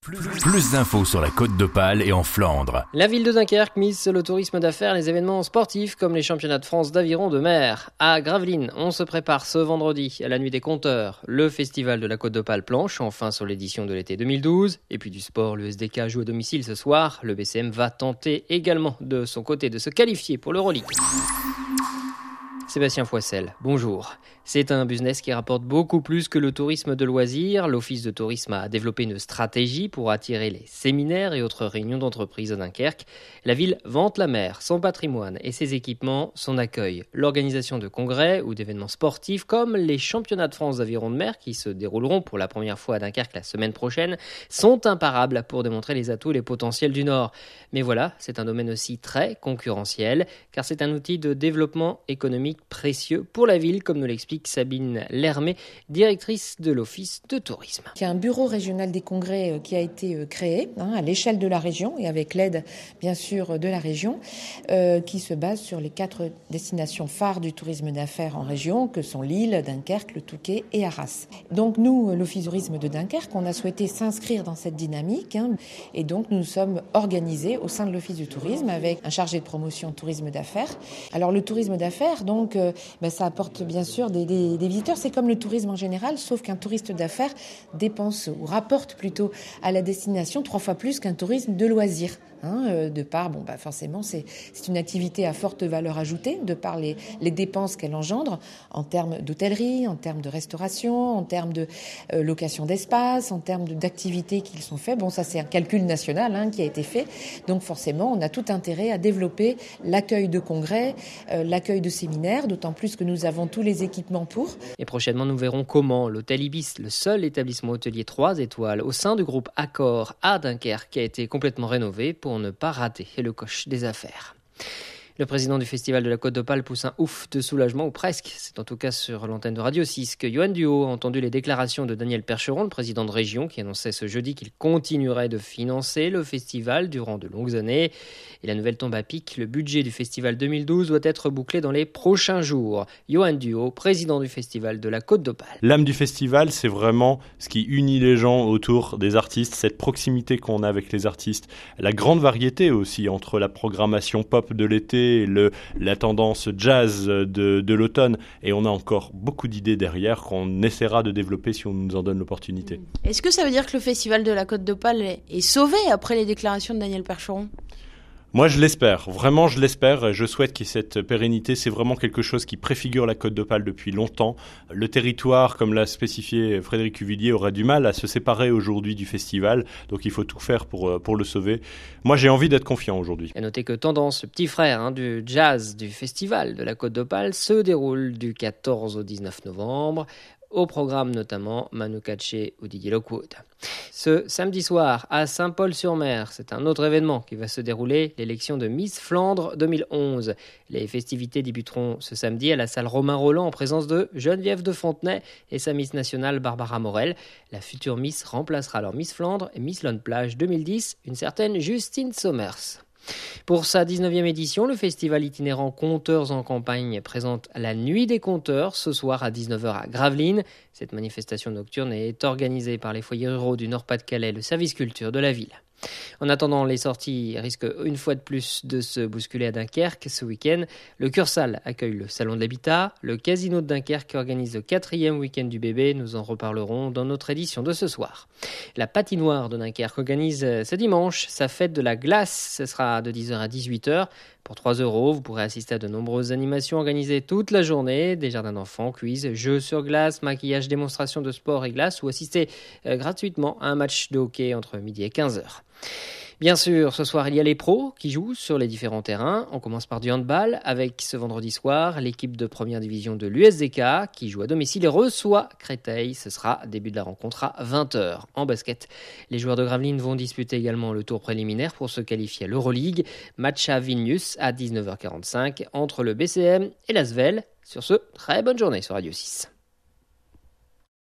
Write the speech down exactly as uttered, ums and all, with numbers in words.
Plus, plus d'infos sur la Côte d'Opale et en Flandre. La ville de Dunkerque mise sur le tourisme d'affaires, les événements sportifs comme les championnats de France d'aviron de mer. À Gravelines, on se prépare ce vendredi à la nuit des compteurs. Le festival de la Côte d'Opale planche enfin sur l'édition de l'été deux mille douze. Et puis du sport, le S D K joue à domicile ce soir. Le B C M va tenter également de son côté de se qualifier pour l'Euroleague. Sébastien Foissel, bonjour. C'est un business qui rapporte beaucoup plus que le tourisme de loisirs. L'Office de tourisme a développé une stratégie pour attirer les séminaires et autres réunions d'entreprises à Dunkerque. La ville vante la mer, son patrimoine et ses équipements, son accueil. L'organisation de congrès ou d'événements sportifs comme les championnats de France d'aviron de mer qui se dérouleront pour la première fois à Dunkerque la semaine prochaine sont imparables pour démontrer les atouts et les potentiels du Nord. Mais voilà, c'est un domaine aussi très concurrentiel car c'est un outil de développement économique précieux pour la ville, comme nous l'explique Sabine Lermé, directrice de l'Office de tourisme. Il y a un bureau régional des congrès qui a été créé hein, à l'échelle de la région et avec l'aide bien sûr de la région euh, qui se base sur les quatre destinations phares du tourisme d'affaires en région que sont Lille, Dunkerque, le Touquet et Arras. Donc nous, l'Office de tourisme de Dunkerque, on a souhaité s'inscrire dans cette dynamique hein, et donc nous sommes organisés au sein de l'Office du tourisme avec un chargé de promotion tourisme d'affaires. Alors le tourisme d'affaires, donc euh, ben, ça apporte bien sûr des Des, des visiteurs, c'est comme le tourisme en général, sauf qu'un touriste d'affaires dépense ou rapporte plutôt à la destination trois fois plus qu'un tourisme de loisirs. Hein, euh, de par, bon, bah forcément, c'est, c'est une activité à forte valeur ajoutée, de par les, les dépenses qu'elle engendre en termes d'hôtellerie, en termes de restauration, en termes de euh, location d'espace, en termes de, d'activités qui sont faites. Bon, ça, c'est un calcul national hein, qui a été fait. Donc, forcément, on a tout intérêt à développer l'accueil de congrès, euh, l'accueil de séminaires, d'autant plus que nous avons tous les équipements pour. Et prochainement, nous verrons comment l'hôtel Ibis, le seul établissement hôtelier trois étoiles au sein du groupe Accor à Dunkerque, a été complètement rénové pour ne pas rater le coche des affaires. Le président du Festival de la Côte d'Opale pousse un ouf de soulagement, ou presque. C'est en tout cas sur l'antenne de Radio six que Johan Duhaut a entendu les déclarations de Daniel Percheron, le président de région, qui annonçait ce jeudi qu'il continuerait de financer le festival durant de longues années. Et la nouvelle tombe à pic, le budget du Festival deux mille douze doit être bouclé dans les prochains jours. Johan Duhaut, président du Festival de la Côte d'Opale. L'âme du festival, c'est vraiment ce qui unit les gens autour des artistes, cette proximité qu'on a avec les artistes, la grande variété aussi entre la programmation pop de l'été, Le, la tendance jazz de, de l'automne, et on a encore beaucoup d'idées derrière qu'on essaiera de développer si on nous en donne l'opportunité. Est-ce que ça veut dire que le Festival de la Côte d'Opale est, est sauvé après les déclarations de Daniel Percheron ? Moi, je l'espère. Vraiment, je l'espère. Je souhaite qu'il y ait cette pérennité. C'est vraiment quelque chose qui préfigure la Côte d'Opale depuis longtemps. Le territoire, comme l'a spécifié Frédéric Cuvillier, aura du mal à se séparer aujourd'hui du festival. Donc, il faut tout faire pour, pour le sauver. Moi, j'ai envie d'être confiant aujourd'hui. À noter que Tendance, le petit frère hein, du jazz du Festival de la Côte d'Opale, se déroule du quatorze au dix-neuf novembre. Au programme notamment Manu Katché ou Didier Lockwood. Ce samedi soir à Saint-Paul-sur-Mer, c'est un autre événement qui va se dérouler, l'élection de Miss Flandre deux mille onze. Les festivités débuteront ce samedi à la salle Romain Roland en présence de Geneviève de Fontenay et sa Miss nationale Barbara Morel. La future Miss remplacera alors Miss Flandre et Miss Lone Plage deux mille dix, une certaine Justine Sommers. Pour sa dix-neuvième édition, le festival itinérant Conteurs en campagne présente la Nuit des Conteurs ce soir à dix-neuf heures à Gravelines. Cette manifestation nocturne est organisée par les foyers ruraux du Nord-Pas-de-Calais, le service culture de la ville. En attendant, les sorties risquent une fois de plus de se bousculer à Dunkerque. Ce week-end, le Cursal accueille le Salon de l'Habitat. Le Casino de Dunkerque organise le quatrième week-end du bébé. Nous en reparlerons dans notre édition de ce soir. La Patinoire de Dunkerque organise ce dimanche sa fête de la glace. Ce sera de dix heures à dix-huit heures. Pour trois euros, vous pourrez assister à de nombreuses animations organisées toute la journée, des jardins d'enfants, quiz, jeux sur glace, maquillage, démonstration de sport et glace, ou assister euh, gratuitement à un match de hockey entre midi et quinze heures. Bien sûr, ce soir, il y a les pros qui jouent sur les différents terrains. On commence par du handball avec ce vendredi soir l'équipe de première division de l'U S D K qui joue à domicile et reçoit Créteil. Ce sera début de la rencontre à vingt heures. En basket, les joueurs de Gravelines vont disputer également le tour préliminaire pour se qualifier à l'Euroleague. Match à Vilnius à dix-neuf heures quarante-cinq entre le B C M et l'Asvel. Sur ce, très bonne journée sur Radio six.